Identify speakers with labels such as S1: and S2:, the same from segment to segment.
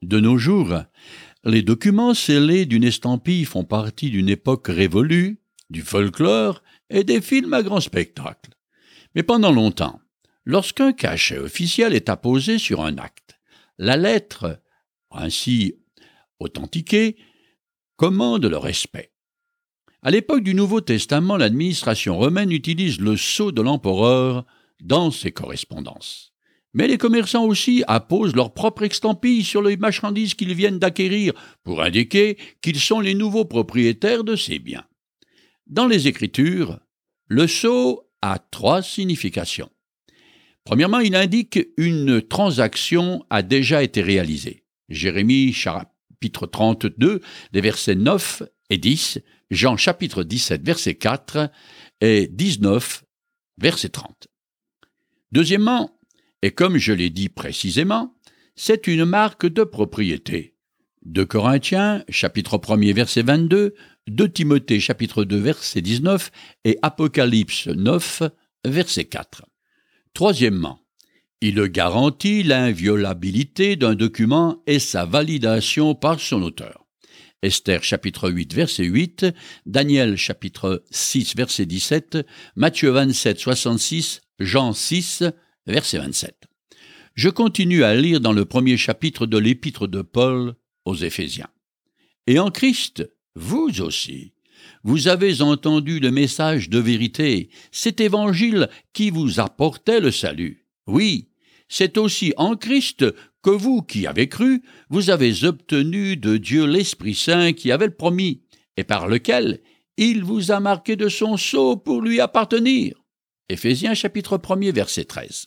S1: De nos jours, les documents scellés d'une estampille font partie d'une époque révolue, du folklore et des films à grand spectacle. Mais pendant longtemps, lorsqu'un cachet officiel est apposé sur un acte, la lettre, ainsi authentiquée, commande le respect. À l'époque du Nouveau Testament, l'administration romaine utilise le sceau de l'empereur dans ses correspondances. Mais les commerçants aussi apposent leur propre estampille sur les marchandises qu'ils viennent d'acquérir pour indiquer qu'ils sont les nouveaux propriétaires de ces biens. Dans les Écritures, le sceau a 3 significations. Premièrement, il indique une transaction a déjà été réalisée. Jérémie chapitre 32, les versets 9 et 10, Jean chapitre 17, verset 4 et 19, verset 30. Deuxièmement, et comme je l'ai dit précisément, c'est une marque de propriété. 2 Corinthiens, chapitre 1er, verset 22, 2 Timothée, chapitre 2, verset 19 et Apocalypse 9, verset 4. Troisièmement, il garantit l'inviolabilité d'un document et sa validation par son auteur. Esther, chapitre 8, verset 8, Daniel, chapitre 6, verset 17, Matthieu 27, 66, Jean 6, verset 27. Je continue à lire dans le premier chapitre de l'épître de Paul aux Éphésiens. Et en Christ, vous aussi, vous avez entendu le message de vérité, cet évangile qui vous apportait le salut. Oui, c'est aussi en Christ que vous qui avez cru, vous avez obtenu de Dieu l'Esprit Saint qui avait le promis, et par lequel il vous a marqué de son sceau pour lui appartenir. Éphésiens chapitre 1er, verset 13.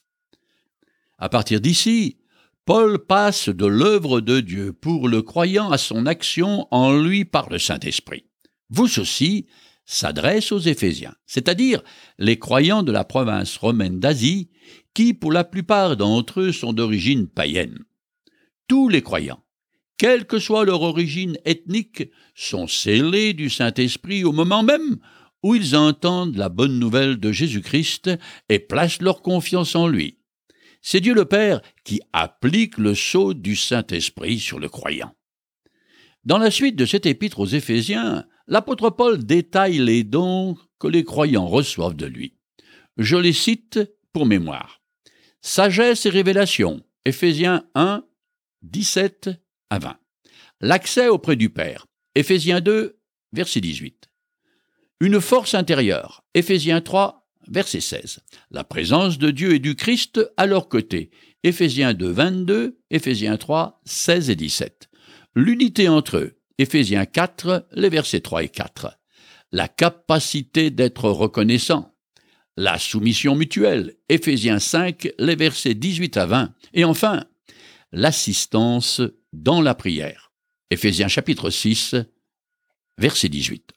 S1: À partir d'ici, Paul passe de l'œuvre de Dieu pour le croyant à son action en lui par le Saint-Esprit. Vous aussi s'adresse aux Éphésiens, c'est-à-dire les croyants de la province romaine d'Asie, qui pour la plupart d'entre eux sont d'origine païenne. Tous les croyants, quelle que soit leur origine ethnique, sont scellés du Saint-Esprit au moment même où ils entendent la bonne nouvelle de Jésus-Christ et placent leur confiance en lui. C'est Dieu le Père qui applique le sceau du Saint-Esprit sur le croyant. Dans la suite de cette épître aux Éphésiens, l'apôtre Paul détaille les dons que les croyants reçoivent de lui. Je les cite pour mémoire. Sagesse et révélation, Éphésiens 1, 17 à 20. L'accès auprès du Père, Éphésiens 2, verset 18. Une force intérieure, Éphésiens 3, verset 16. La présence de Dieu et du Christ à leur côté, Éphésiens 2, 22, Éphésiens 3, 16 et 17. L'unité entre eux, Éphésiens 4, les versets 3 et 4. La capacité d'être reconnaissant. La soumission mutuelle, Éphésiens 5, les versets 18 à 20. Et enfin, l'assistance dans la prière, Éphésiens chapitre 6, verset 18.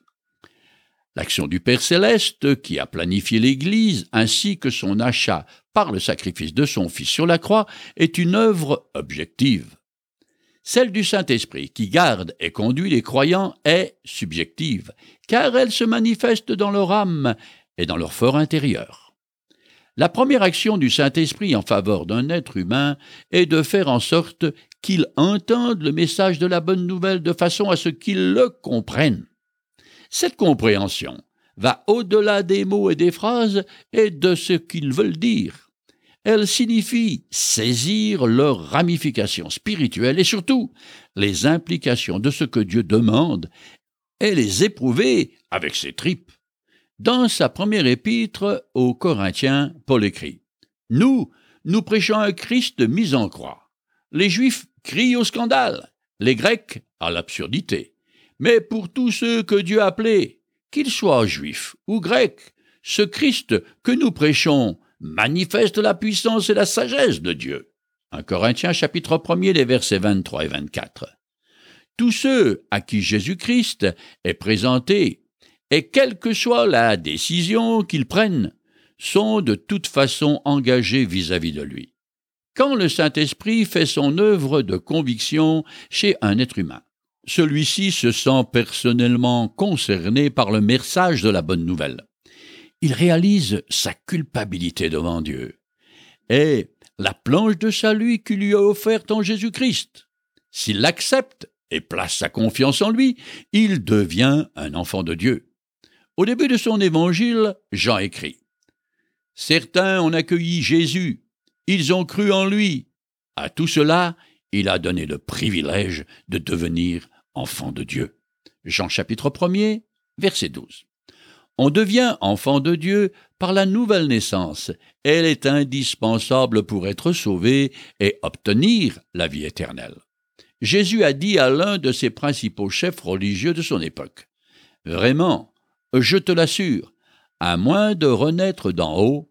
S1: L'action du Père céleste, qui a planifié l'Église, ainsi que son achat par le sacrifice de son Fils sur la croix, est une œuvre objective. Celle du Saint-Esprit, qui garde et conduit les croyants, est subjective, car elle se manifeste dans leur âme et dans leur fort intérieur. La première action du Saint-Esprit en faveur d'un être humain est de faire en sorte qu'il entende le message de la bonne nouvelle de façon à ce qu'il le comprenne. Cette compréhension va au-delà des mots et des phrases et de ce qu'ils veulent dire. Elle signifie saisir leurs ramifications spirituelles et surtout les implications de ce que Dieu demande et les éprouver avec ses tripes. Dans sa première épître aux Corinthiens, Paul écrit « Nous prêchons un Christ mis en croix. Les Juifs crient au scandale, les Grecs à l'absurdité. Mais pour tous ceux que Dieu a appelés, qu'ils soient juifs ou grecs, ce Christ que nous prêchons manifeste la puissance et la sagesse de Dieu. » 1 Corinthiens chapitre 1er, les versets 23 et 24. Tous ceux à qui Jésus-Christ est présenté, et quelle que soit la décision qu'ils prennent, sont de toute façon engagés vis-à-vis de lui. Quand le Saint-Esprit fait son œuvre de conviction chez un être humain, celui-ci se sent personnellement concerné par le message de la bonne nouvelle. Il réalise sa culpabilité devant Dieu et la planche de salut qu'il lui a offerte en Jésus-Christ. S'il l'accepte et place sa confiance en lui, il devient un enfant de Dieu. Au début de son évangile, Jean écrit « Certains ont accueilli Jésus, ils ont cru en lui. À tout cela, il a donné le privilège de devenir enfant de Dieu. » Jean chapitre 1er, verset 12. On devient enfant de Dieu par la nouvelle naissance. Elle est indispensable pour être sauvé et obtenir la vie éternelle. Jésus a dit à l'un de ses principaux chefs religieux de son époque « Vraiment, je te l'assure, à moins de renaître d'en haut,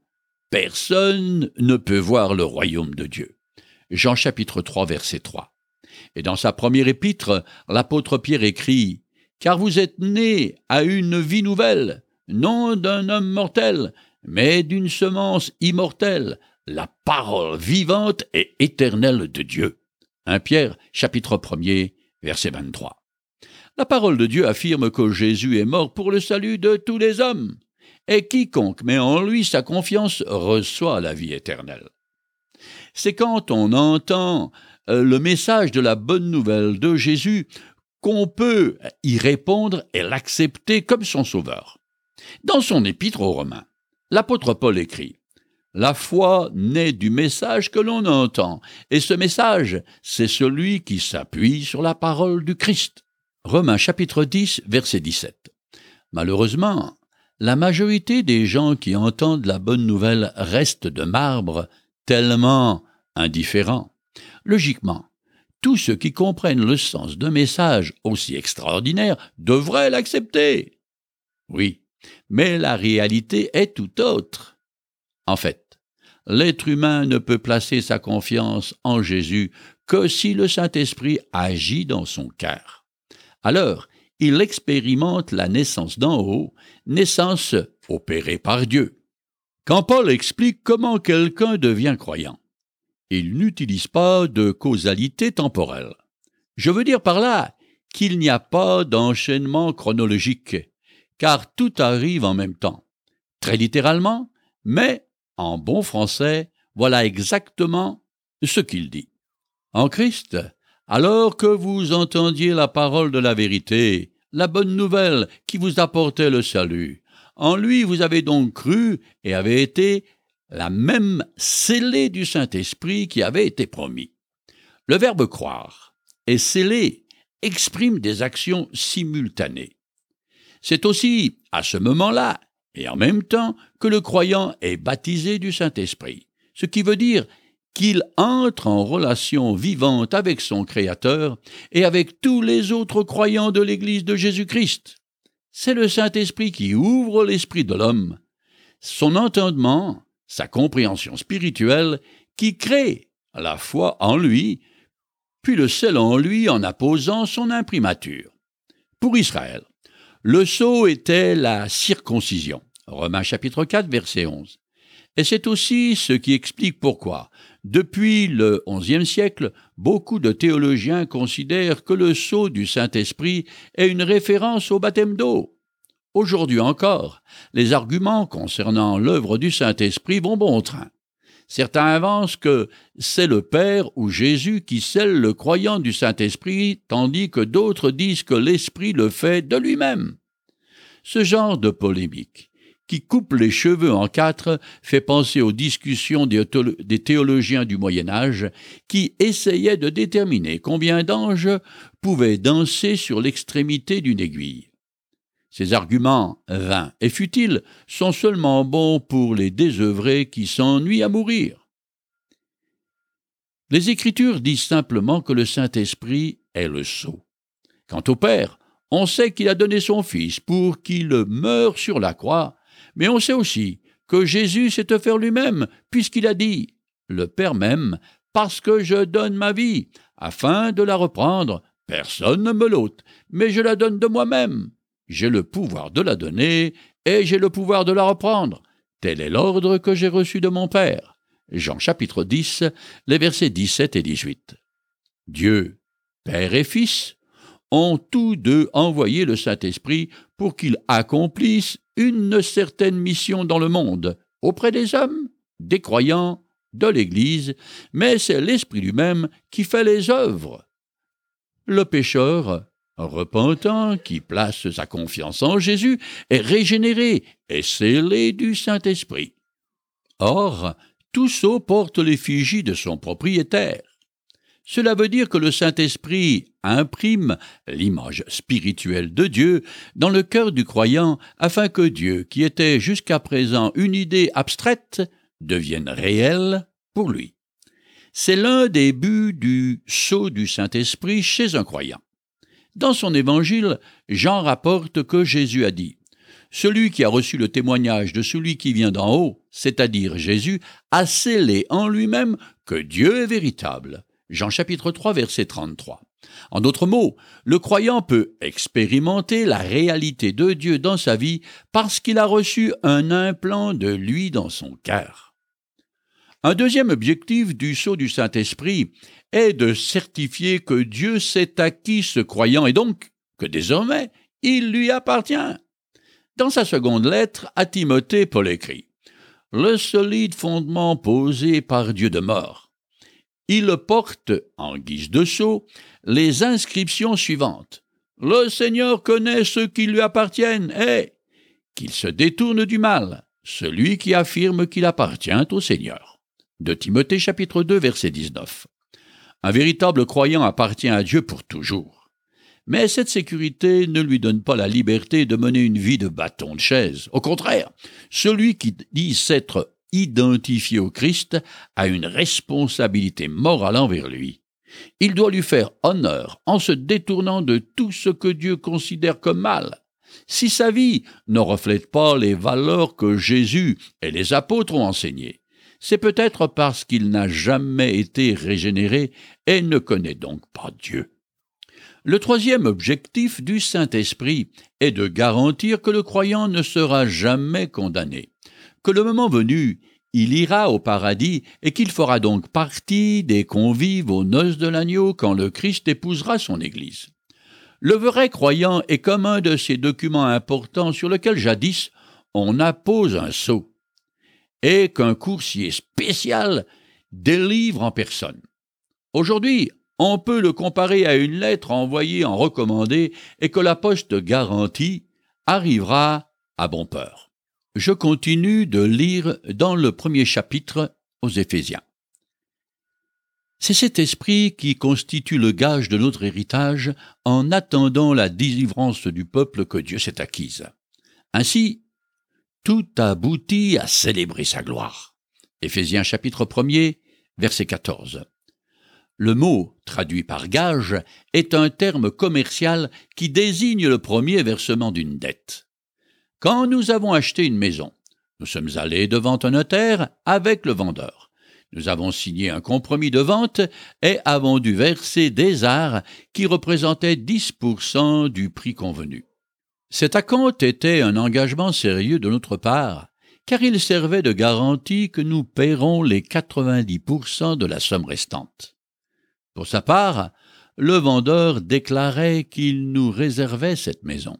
S1: personne ne peut voir le royaume de Dieu. » Jean chapitre 3, verset 3. Et dans sa première épître, l'apôtre Pierre écrit « Car vous êtes nés à une vie nouvelle, non d'un homme mortel, mais d'une semence immortelle, la parole vivante et éternelle de Dieu. » 1 Pierre, chapitre 1er, verset 23. La parole de Dieu affirme que Jésus est mort pour le salut de tous les hommes, et quiconque met en lui sa confiance reçoit la vie éternelle. C'est quand on entend le message de la bonne nouvelle de Jésus qu'on peut y répondre et l'accepter comme son sauveur. Dans son épître aux Romains, l'apôtre Paul écrit « La foi naît du message que l'on entend, et ce message, c'est celui qui s'appuie sur la parole du Christ. » Romains chapitre 10, verset 17. Malheureusement, la majorité des gens qui entendent la bonne nouvelle restent de marbre, tellement indifférents. Logiquement, tous ceux qui comprennent le sens d'un message aussi extraordinaire devraient l'accepter. Oui, mais la réalité est tout autre. En fait, l'être humain ne peut placer sa confiance en Jésus que si le Saint-Esprit agit dans son cœur. Alors, il expérimente la naissance d'en haut, naissance opérée par Dieu. Quand Paul explique comment quelqu'un devient croyant, il n'utilise pas de causalité temporelle. Je veux dire par là qu'il n'y a pas d'enchaînement chronologique, car tout arrive en même temps. Très littéralement, mais en bon français, voilà exactement ce qu'il dit. En Christ, alors que vous entendiez la parole de la vérité, la bonne nouvelle qui vous apportait le salut, en lui vous avez donc cru et avez été la même scellée du Saint-Esprit qui avait été promis. Le verbe croire et sceller exprime des actions simultanées. C'est aussi à ce moment-là et en même temps que le croyant est baptisé du Saint-Esprit, ce qui veut dire qu'il entre en relation vivante avec son Créateur et avec tous les autres croyants de l'Église de Jésus-Christ. C'est le Saint-Esprit qui ouvre l'esprit de l'homme, son entendement, sa compréhension spirituelle, qui crée la foi en lui, puis le scelle en lui en apposant son imprimature. Pour Israël, le sceau était la circoncision. Romains chapitre 4, verset 11. Et c'est aussi ce qui explique pourquoi, depuis le XIe siècle, beaucoup de théologiens considèrent que le sceau du Saint-Esprit est une référence au baptême d'eau. Aujourd'hui encore, les arguments concernant l'œuvre du Saint-Esprit vont bon train. Certains avancent que c'est le Père ou Jésus qui scelle le croyant du Saint-Esprit, tandis que d'autres disent que l'Esprit le fait de lui-même. Ce genre de polémique, qui coupe les cheveux en quatre, fait penser aux discussions des théologiens du Moyen-Âge qui essayaient de déterminer combien d'anges pouvaient danser sur l'extrémité d'une aiguille. Ces arguments vains et futiles sont seulement bons pour les désœuvrés qui s'ennuient à mourir. Les Écritures disent simplement que le Saint-Esprit est le sceau. Quant au Père, on sait qu'il a donné son Fils pour qu'il meure sur la croix, mais on sait aussi que Jésus s'est offert lui-même, puisqu'il a dit « Le Père m'aime, parce que je donne ma vie, afin de la reprendre. Personne ne me l'ôte, mais je la donne de moi-même. J'ai le pouvoir de la donner, et j'ai le pouvoir de la reprendre. Tel est l'ordre que j'ai reçu de mon Père. » Jean chapitre 10, les versets 17 et 18. Dieu, Père et Fils, ont tous deux envoyé le Saint-Esprit pour qu'il accomplisse une certaine mission dans le monde, auprès des hommes, des croyants, de l'Église, mais c'est l'Esprit lui-même qui fait les œuvres. Le pécheur repentant qui place sa confiance en Jésus est régénéré et scellé du Saint-Esprit. Or, tout sceau porte l'effigie de son propriétaire. Cela veut dire que le Saint-Esprit imprime l'image spirituelle de Dieu dans le cœur du croyant afin que Dieu, qui était jusqu'à présent une idée abstraite, devienne réel pour lui. C'est l'un des buts du sceau du Saint-Esprit chez un croyant. Dans son évangile, Jean rapporte que Jésus a dit « Celui qui a reçu le témoignage de celui qui vient d'en haut, c'est-à-dire Jésus, a scellé en lui-même que Dieu est véritable. » Jean chapitre 3, verset 33. En d'autres mots, le croyant peut expérimenter la réalité de Dieu dans sa vie parce qu'il a reçu un implant de lui dans son cœur. Un deuxième objectif du sceau du Saint-Esprit est de certifier que Dieu s'est acquis ce croyant et donc que désormais il lui appartient. Dans sa seconde lettre à Timothée, Paul écrit « Le solide fondement posé par Dieu demeure. Il porte, en guise de sceau, les inscriptions suivantes. Le Seigneur connaît ceux qui lui appartiennent et qu'il se détourne du mal, celui qui affirme qu'il appartient au Seigneur. » De Timothée chapitre 2, verset 19. Un véritable croyant appartient à Dieu pour toujours. Mais cette sécurité ne lui donne pas la liberté de mener une vie de bâton de chaise. Au contraire, celui qui dit s'être identifié au Christ a une responsabilité morale envers lui. Il doit lui faire honneur en se détournant de tout ce que Dieu considère comme mal. Si sa vie ne reflète pas les valeurs que Jésus et les apôtres ont enseignées, c'est peut-être parce qu'il n'a jamais été régénéré et ne connaît donc pas Dieu. Le troisième objectif du Saint-Esprit est de garantir que le croyant ne sera jamais condamné, que le moment venu, il ira au paradis et qu'il fera donc partie des convives aux noces de l'agneau quand le Christ épousera son Église. Le vrai croyant est comme un de ces documents importants sur lesquels jadis on appose un sceau et qu'un coursier spécial délivre en personne. Aujourd'hui, on peut le comparer à une lettre envoyée en recommandé et que la poste garantit arrivera à bon port. Je continue de lire dans le premier chapitre aux Éphésiens. C'est cet esprit qui constitue le gage de notre héritage en attendant la délivrance du peuple que Dieu s'est acquise. Ainsi, tout aboutit à célébrer sa gloire. Éphésiens chapitre 1er, verset 14. Le mot, traduit par gage, est un terme commercial qui désigne le premier versement d'une dette. Quand nous avons acheté une maison, nous sommes allés devant un notaire avec le vendeur. Nous avons signé un compromis de vente et avons dû verser des arts qui représentaient 10% du prix convenu. Cet acompte était un engagement sérieux de notre part, car il servait de garantie que nous paierons les 90% de la somme restante. Pour sa part, le vendeur déclarait qu'il nous réservait cette maison.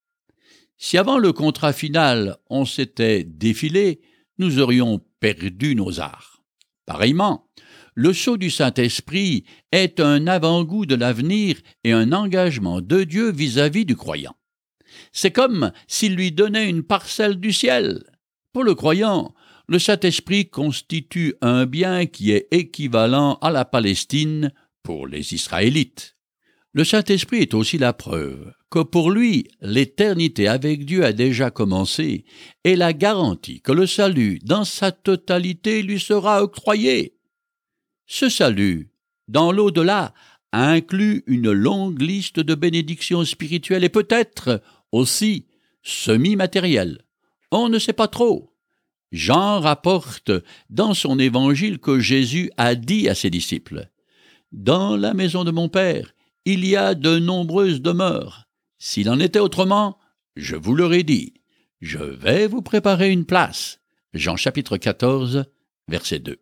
S1: Si avant le contrat final on s'était défilé, nous aurions perdu nos arts. Pareillement, le sceau du Saint-Esprit est un avant-goût de l'avenir et un engagement de Dieu vis-à-vis du croyant. C'est comme s'il lui donnait une parcelle du ciel. Pour le croyant, le Saint-Esprit constitue un bien qui est équivalent à la Palestine pour les Israélites. Le Saint-Esprit est aussi la preuve que pour lui, l'éternité avec Dieu a déjà commencé et la garantie que le salut dans sa totalité lui sera octroyé. Ce salut, dans l'au-delà, inclut une longue liste de bénédictions spirituelles et peut-être aussi semi-matérielles. On ne sait pas trop. Jean rapporte dans son évangile que Jésus a dit à ses disciples « Dans la maison de mon Père, il y a de nombreuses demeures. S'il en était autrement, je vous l'aurais dit. Je vais vous préparer une place. » Jean chapitre 14, verset 2.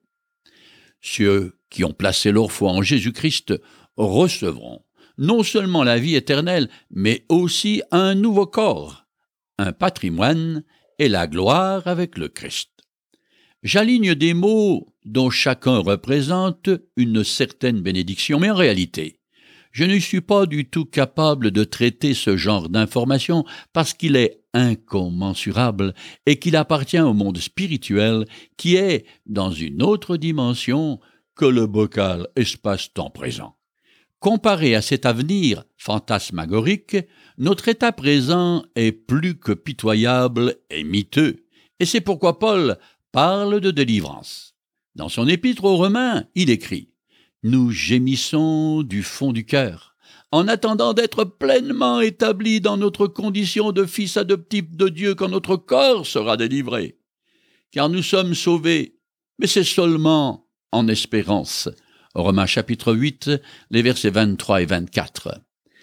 S1: Ceux qui ont placé leur foi en Jésus-Christ recevront non seulement la vie éternelle, mais aussi un nouveau corps, un patrimoine et la gloire avec le Christ. J'aligne des mots dont chacun représente une certaine bénédiction, mais en réalité, je ne suis pas du tout capable de traiter ce genre d'information parce qu'il est incommensurable et qu'il appartient au monde spirituel qui est dans une autre dimension que le bocal espace-temps présent. Comparé à cet avenir fantasmagorique, notre état présent est plus que pitoyable et miteux, et c'est pourquoi Paul parle de délivrance. Dans son épître aux Romains, il écrit « Nous gémissons du fond du cœur, en attendant d'être pleinement établis dans notre condition de fils adoptifs de Dieu quand notre corps sera délivré. Car nous sommes sauvés, mais c'est seulement en espérance. » Romains chapitre 8, les versets 23 et 24.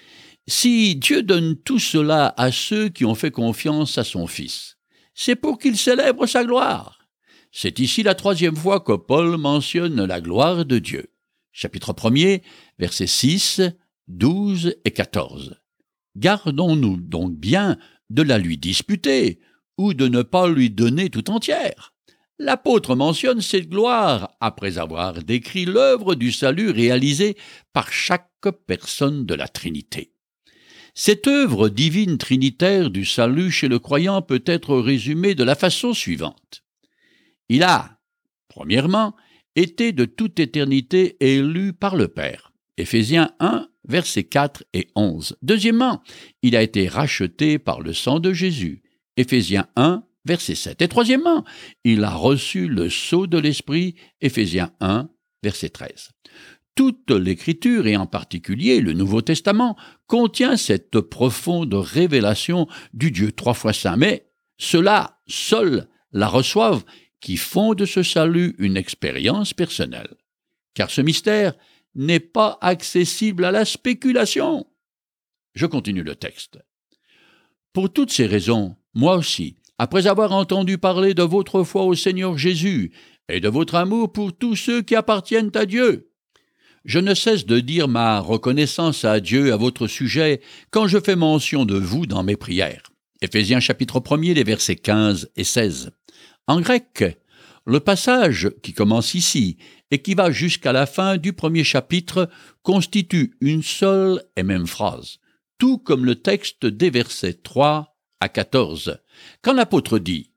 S1: Si Dieu donne tout cela à ceux qui ont fait confiance à son Fils, c'est pour qu'il célèbre sa gloire. C'est ici la 3e fois que Paul mentionne la gloire de Dieu. Chapitre 1er, versets 6, 12 et 14. Gardons-nous donc bien de la lui disputer ou de ne pas lui donner tout entière. L'apôtre mentionne cette gloire après avoir décrit l'œuvre du salut réalisée par chaque personne de la Trinité. Cette œuvre divine trinitaire du salut chez le croyant peut être résumée de la façon suivante. Il a, premièrement, été de toute éternité élu par le Père. Éphésiens 1, versets 4 et 11. Deuxièmement, il a été racheté par le sang de Jésus. Éphésiens 1, verset 7. Et troisièmement, il a reçu le sceau de l'Esprit, Éphésiens 1, verset 13. Toute l'Écriture, et en particulier le Nouveau Testament, contient cette profonde révélation du Dieu 3 fois saint. Mais ceux-là, seuls, la reçoivent, qui font de ce salut une expérience personnelle. Car ce mystère n'est pas accessible à la spéculation. Je continue le texte. Pour toutes ces raisons, moi aussi, après avoir entendu parler de votre foi au Seigneur Jésus et de votre amour pour tous ceux qui appartiennent à Dieu, je ne cesse de dire ma reconnaissance à Dieu à votre sujet quand je fais mention de vous dans mes prières. Éphésiens chapitre 1er, les versets 15 et 16. En grec, le passage qui commence ici et qui va jusqu'à la fin du premier chapitre constitue une seule et même phrase, tout comme le texte des versets 3 à 14. Quand l'apôtre dit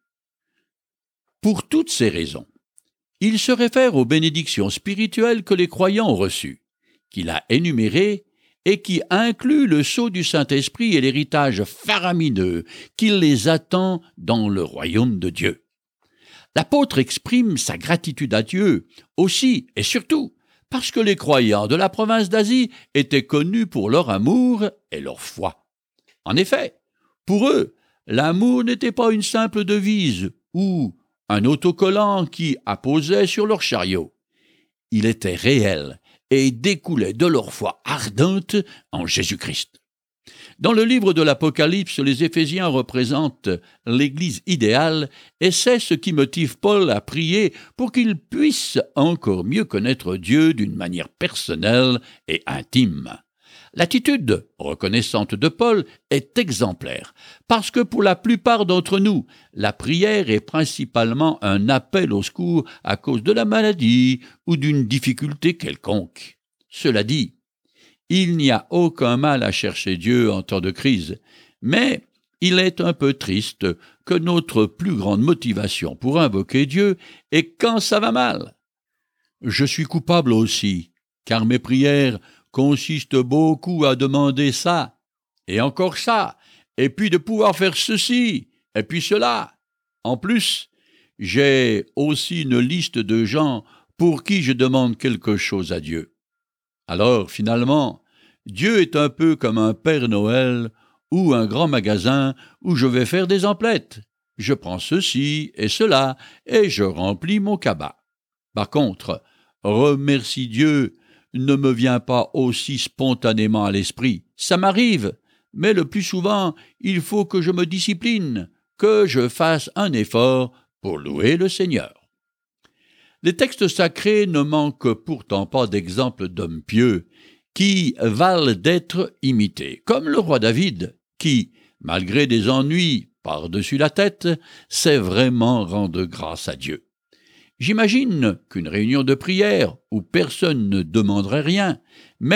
S1: « Pour toutes ces raisons », il se réfère aux bénédictions spirituelles que les croyants ont reçues, qu'il a énumérées et qui incluent le sceau du Saint-Esprit et l'héritage faramineux qui les attend dans le royaume de Dieu. L'apôtre exprime sa gratitude à Dieu aussi et surtout parce que les croyants de la province d'Asie étaient connus pour leur amour et leur foi. En effet, pour eux, l'amour n'était pas une simple devise ou un autocollant qui apposait sur leur chariot. Il était réel et découlait de leur foi ardente en Jésus-Christ. Dans le livre de l'Apocalypse, les Éphésiens représentent l'Église idéale et c'est ce qui motive Paul à prier pour qu'il puisse encore mieux connaître Dieu d'une manière personnelle et intime. L'attitude reconnaissante de Paul est exemplaire, parce que pour la plupart d'entre nous, la prière est principalement un appel au secours à cause de la maladie ou d'une difficulté quelconque. Cela dit, il n'y a aucun mal à chercher Dieu en temps de crise, mais il est un peu triste que notre plus grande motivation pour invoquer Dieu est quand ça va mal. Je suis coupable aussi, car mes prières consiste beaucoup à demander ça, et encore ça, et puis de pouvoir faire ceci, et puis cela. En plus, j'ai aussi une liste de gens pour qui je demande quelque chose à Dieu. Alors, finalement, Dieu est un peu comme un Père Noël ou un grand magasin où je vais faire des emplettes. Je prends ceci et cela, et je remplis mon cabas. Par contre, remercie Dieu ne me vient pas aussi spontanément à l'esprit. Ça m'arrive, mais le plus souvent, il faut que je me discipline, que je fasse un effort pour louer le Seigneur. Les textes sacrés ne manquent pourtant pas d'exemples d'hommes pieux qui valent d'être imités, comme le roi David, qui, malgré des ennuis par-dessus la tête, sait vraiment rendre grâce à Dieu. J'imagine qu'une réunion de prière où personne ne demanderait rien, mais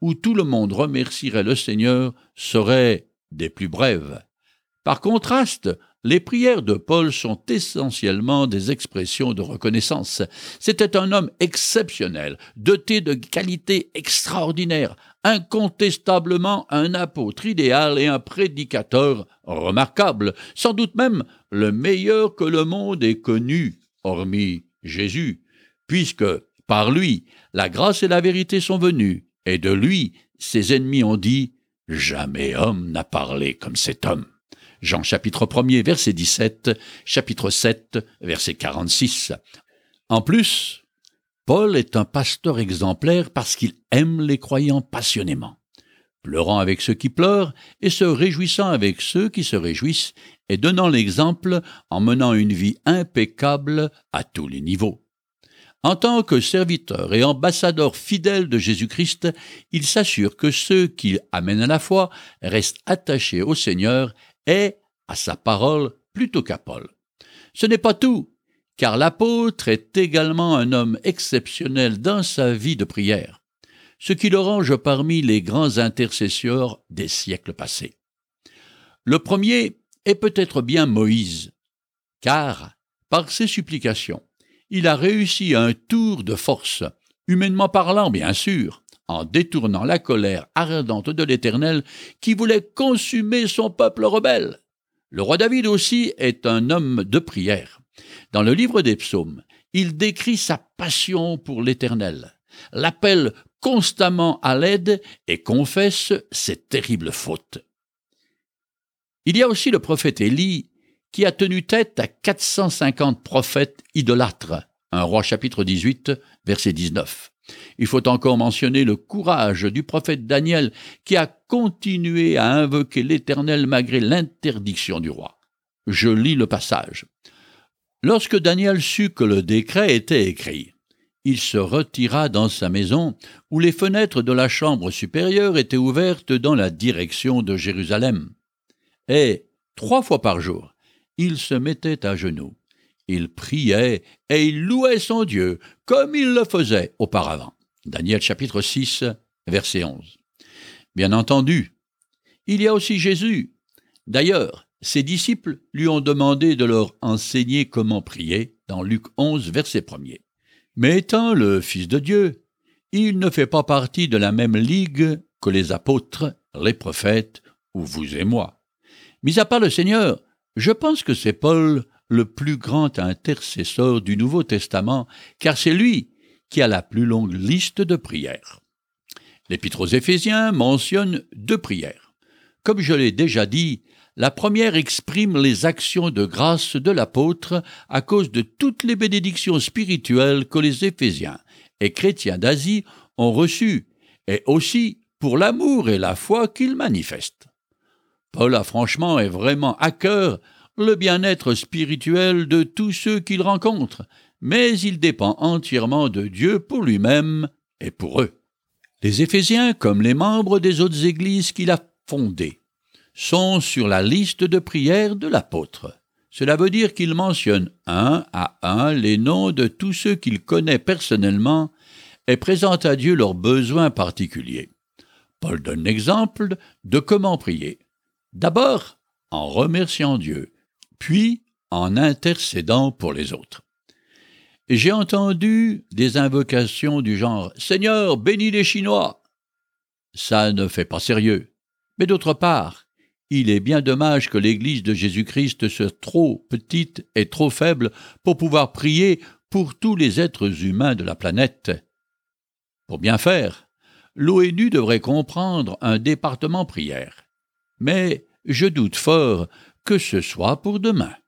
S1: où tout le monde remercierait le Seigneur seraient des plus brèves. Par contraste, les prières de Paul sont essentiellement des expressions de reconnaissance. C'était un homme exceptionnel, doté de qualités extraordinaires, incontestablement un apôtre idéal et un prédicateur remarquable, sans doute même le meilleur que le monde ait connu, hormis Jésus, puisque, par lui, la grâce et la vérité sont venues, et de lui, ses ennemis ont dit « Jamais homme n'a parlé comme cet homme ». Jean chapitre 1er, verset 17, chapitre 7, verset 46. En plus, Paul est un pasteur exemplaire parce qu'il aime les croyants passionnément, pleurant avec ceux qui pleurent et se réjouissant avec ceux qui se réjouissent et donnant l'exemple en menant une vie impeccable à tous les niveaux. En tant que serviteur et ambassadeur fidèle de Jésus-Christ, il s'assure que ceux qui amènent à la foi restent attachés au Seigneur et à sa parole plutôt qu'à Paul. Ce n'est pas tout, car l'apôtre est également un homme exceptionnel dans sa vie de prière, ce qui le range parmi les grands intercesseurs des siècles passés. Le premier est peut-être bien Moïse, car, par ses supplications, il a réussi un tour de force, humainement parlant bien sûr, en détournant la colère ardente de l'Éternel qui voulait consumer son peuple rebelle. Le roi David aussi est un homme de prière. Dans le livre des psaumes, il décrit sa passion pour l'Éternel, l'appelle constamment à l'aide et confesse ses terribles fautes. Il y a aussi le prophète Élie qui a tenu tête à 450 prophètes idolâtres, 1 Roi chapitre 18, verset 19. Il faut encore mentionner le courage du prophète Daniel qui a continué à invoquer l'Éternel malgré l'interdiction du roi. Je lis le passage. Lorsque Daniel sut que le décret était écrit, il se retira dans sa maison où les fenêtres de la chambre supérieure étaient ouvertes dans la direction de Jérusalem. Et 3 fois par jour, il se mettait à genoux. Il priait et il louait son Dieu, comme il le faisait auparavant. Daniel chapitre 6, verset 11. Bien entendu, il y a aussi Jésus. D'ailleurs, ses disciples lui ont demandé de leur enseigner comment prier, dans Luc 11, verset 1er. Mais étant le Fils de Dieu, il ne fait pas partie de la même ligue que les apôtres, les prophètes ou vous et moi. Mis à part le Seigneur, je pense que c'est Paul le plus grand intercesseur du Nouveau Testament, car c'est lui qui a la plus longue liste de prières. L'Épître aux Éphésiens mentionne 2 prières. Comme je l'ai déjà dit, la première exprime les actions de grâce de l'apôtre à cause de toutes les bénédictions spirituelles que les Éphésiens et chrétiens d'Asie ont reçues, et aussi pour l'amour et la foi qu'ils manifestent. Paul a franchement et vraiment à cœur le bien-être spirituel de tous ceux qu'il rencontre, mais il dépend entièrement de Dieu pour lui-même et pour eux. Les Éphésiens, comme les membres des autres églises qu'il a fondées, sont sur la liste de prières de l'apôtre. Cela veut dire qu'il mentionne un à un les noms de tous ceux qu'il connaît personnellement et présente à Dieu leurs besoins particuliers. Paul donne l'exemple de comment prier. D'abord, en remerciant Dieu, puis en intercédant pour les autres. J'ai entendu des invocations du genre « Seigneur, bénis les Chinois ». Ça ne fait pas sérieux. Mais d'autre part, il est bien dommage que l'Église de Jésus-Christ soit trop petite et trop faible pour pouvoir prier pour tous les êtres humains de la planète. Pour bien faire, l'ONU devrait comprendre un département prière. Mais je doute fort que ce soit pour demain.